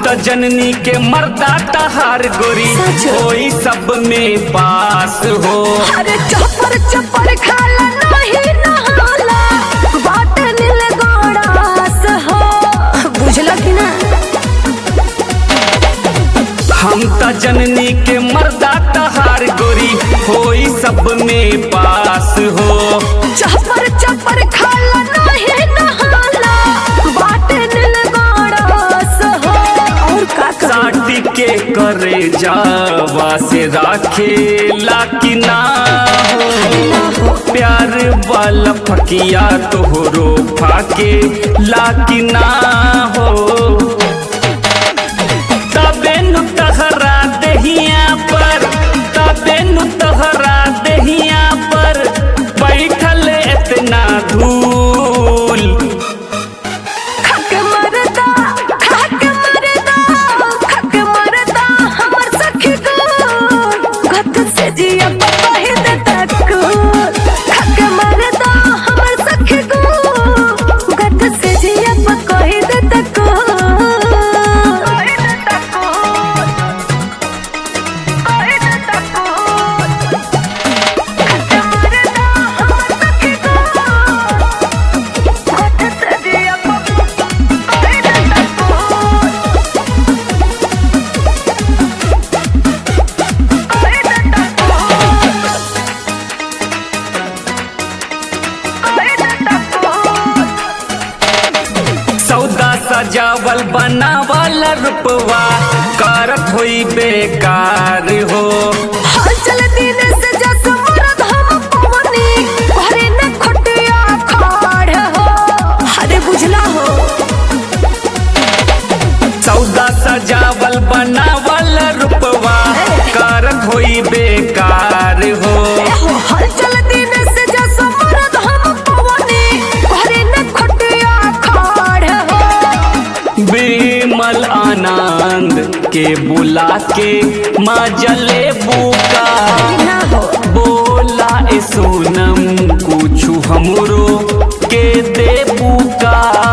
त जननी के मर्दा तहार गोरी कोई सब में पास हो। अरे चपर चपर खाला नहीं नहाला बात नील गोड़ास हो, बुझला कि ना। हम त जननी के मर्दा तहार गोरी कोई सब में पास हो। चपर चपर खाला नहीं नहाला बात नील गोड़ास हो। और का साटी के करे जावा से राखे लाकी ना हो। प्यार वाला फकिया तोहरो फाके लाकी ना हो। तबेनु तहरा दहिया पर, तबेनु तहरा दहिया पर बैठल इतना धूल। खक मरदा खक मरदा खक मरदा हमर सखी को गत से जिया पपाही दे तक। खक मरदा हमर सखी को गत से जिया पपाही दे तक। सौदा सजावल बनावल रुपवा करत होई बेकार हो। चल दिन से जस मरद हम पवनी घरे न खटिया खाड़ हो। अरे बुझला हो। सौदा सजावल बनावल रुपवा करत होई बेकार हो। चल दिन से जस मरद हम पवनी घरे न खटिया खाड़ हो। बिमल आनंद के बुला के मजले बुका ना हो। बोला ए सोनम कुछ हमरो के दे बुका।